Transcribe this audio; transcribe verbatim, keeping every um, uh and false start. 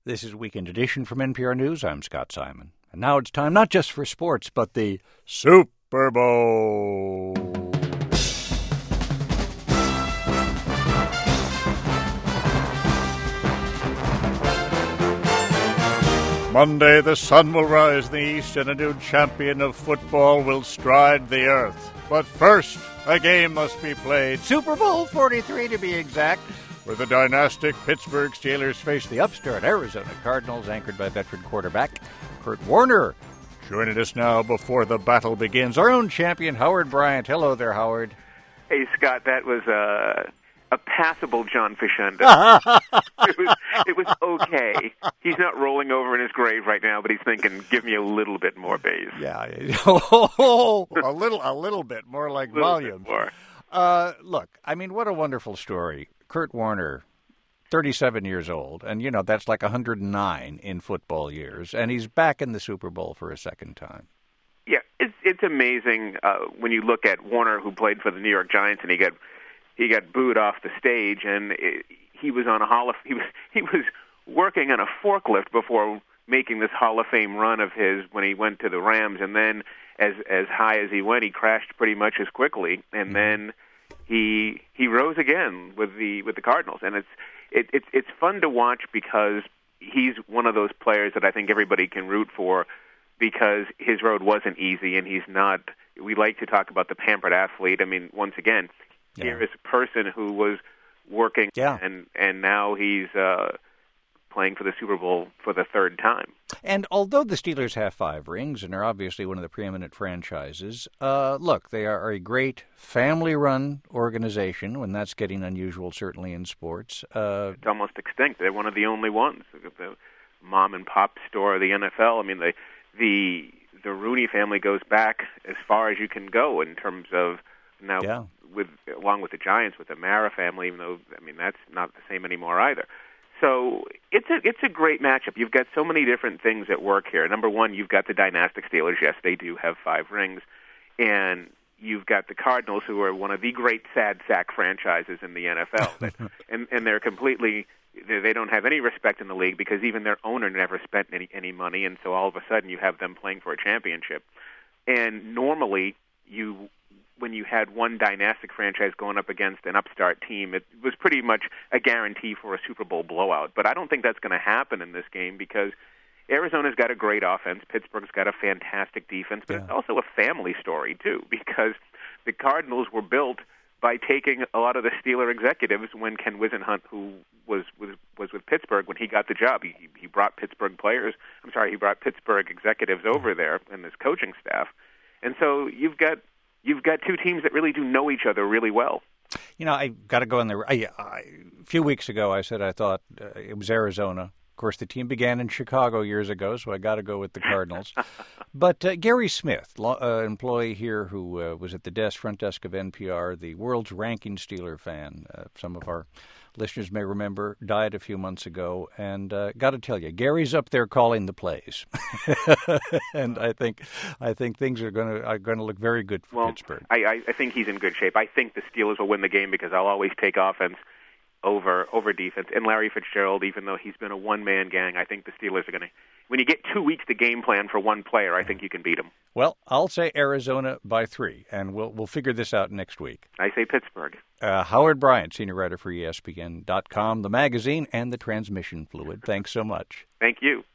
This is Weekend Edition from N P R News. I'm Scott Simon. And now it's time not just for sports, but the Super Bowl. Monday, the sun will rise in the east and a new champion of football will stride the earth. But first, a game must be played. Super Bowl forty-three to be exact, where the dynastic Pittsburgh Steelers face the upstart Arizona Cardinals, anchored by veteran quarterback Kurt Warner. Joining us now before the battle begins, our own champion, Howard Bryant. Hello there, Howard. Hey, Scott, that was uh, a passable John Frusciante. it, was, it was okay. He's not rolling over in his grave right now, but he's thinking, give me a little bit more bass. Yeah, a little a little bit, more like volume. More. Uh, look, I mean, what a wonderful story. Kurt Warner, thirty-seven years old, and, you know, that's like one hundred nine in football years, and he's back in the Super Bowl for a second time. Yeah, it's it's amazing uh, when you look at Warner, who played for the New York Giants, and he got he got booed off the stage, and it, he was on a Hall of he was he was working on a forklift before making this Hall of Fame run of his when he went to the Rams, and then as as high as he went, he crashed pretty much as quickly, and mm-hmm. then he he rose again with the with the Cardinals, and it's it, it's it's fun to watch because he's one of those players that I think everybody can root for because his road wasn't easy, and he's not. We like to talk about the pampered athlete. I mean, once again, yeah. here is a person who was working, yeah. and and now he's uh, playing for the Super Bowl for the third time. And although the Steelers have five rings and are obviously one of the preeminent franchises, uh, look, they are a great family-run organization, and that's getting unusual, certainly in sports. Uh, it's almost extinct. They're one of the only ones. The mom-and-pop store of the N F L. I mean, the the the Rooney family goes back as far as you can go in terms of now, yeah. with along with the Giants, with the Mara family, even though, I mean, that's not the same anymore either. So it's a it's a great matchup. You've got so many different things at work here. Number one, you've got the dynastic Steelers. Yes, they do have five rings. And you've got the Cardinals, who are one of the great sad sack franchises in the N F L. and, and they're completely, they don't have any respect in the league because even their owner never spent any, any money. And so all of a sudden you have them playing for a championship. And normally you... when you had one dynastic franchise going up against an upstart team, it was pretty much a guarantee for a Super Bowl blowout. But I don't think that's going to happen in this game because Arizona's got a great offense, Pittsburgh's got a fantastic defense, but yeah. it's also a family story, too, because the Cardinals were built by taking a lot of the Steeler executives when Ken Wisenhunt, who was, was, was with Pittsburgh, when he got the job, he, he brought Pittsburgh players, I'm sorry, he brought Pittsburgh executives over there in his coaching staff. And so you've got You've got two teams that really do know each other really well. You know, I got to go in there. I, I, a few weeks ago, I said I thought uh, it was Arizona. Of course, the team began in Chicago years ago, so I got to go with the Cardinals. But uh, Gary Smith, law, uh, employee here who uh, was at the desk, front desk of N P R, the world's ranking Steeler fan, uh, some of our listeners may remember, died a few months ago. And uh, got to tell you, Gary's up there calling the plays, and I think I think things are going to are going to look very good for well, Pittsburgh. I, I think he's in good shape. I think the Steelers will win the game because I'll always take offense over over defense. And Larry Fitzgerald, even though he's been a one-man gang, I think the Steelers are going to. When you get two weeks to game plan for one player, I think you can beat them. Well, I'll say Arizona by three, and we'll we'll figure this out next week. I say Pittsburgh. Uh, Howard Bryant, senior writer for E S P N dot com, the magazine, and the transmission fluid. Thanks so much. Thank you.